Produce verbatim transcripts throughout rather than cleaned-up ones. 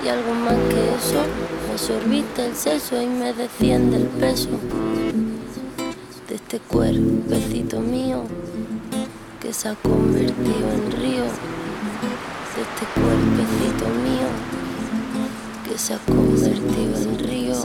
Y algo más que eso, me sorbita el seso y me desciende el peso de este cuerpecito mío que se ha convertido en río, de este cuerpecito mío que se ha convertido en río.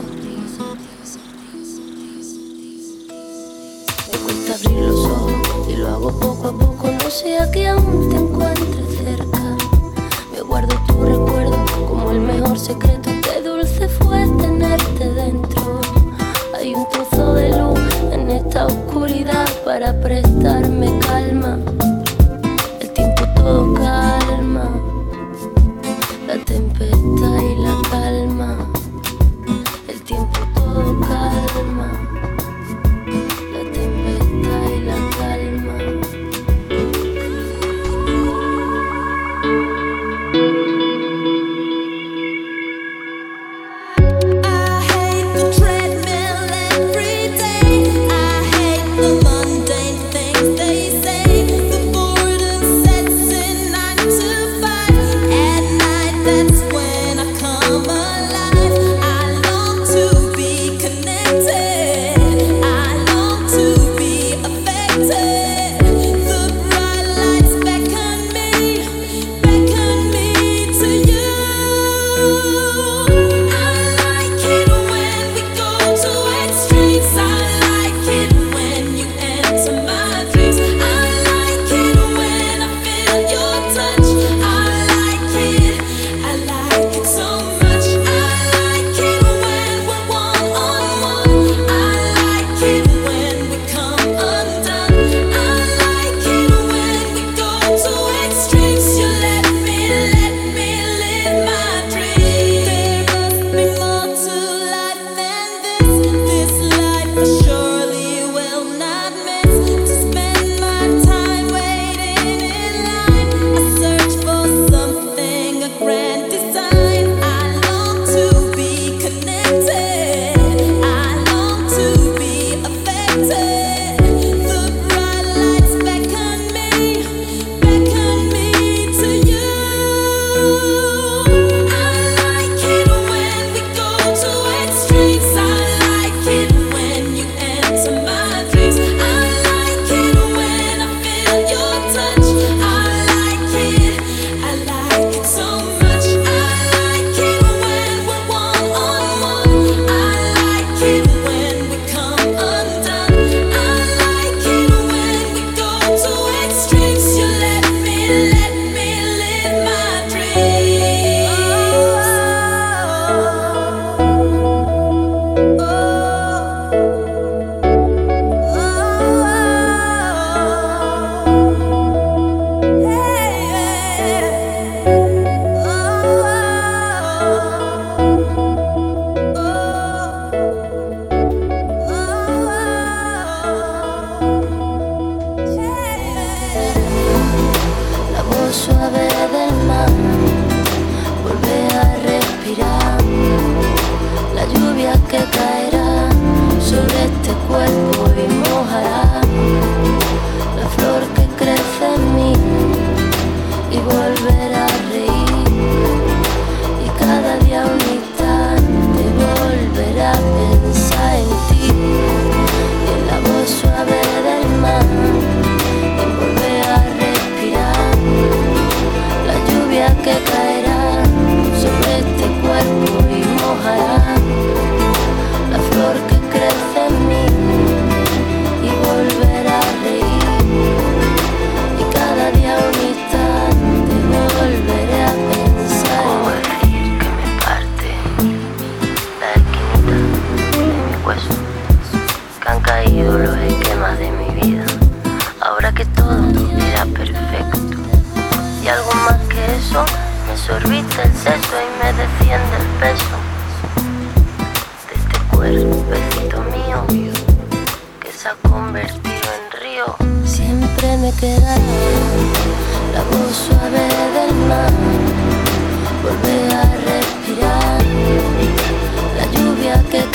Me cuesta abrir los ojos y lo hago poco a poco, no sea que aún te encuentres cerca. Me guardo tu recuerdo como el mejor secreto, qué dulce fue tenerte dentro. Hay un trozo de luz en esta oscuridad para prestarme calma. El tiempo todo calma, la tempestad y la calma. El tiempo todo calma, la tempestad y la calma. Sorbita el seso y me desciende el peso de este cuerpecito mío que se ha convertido en río. Siempre me quedará la voz suave del mar, volver a respirar la lluvia que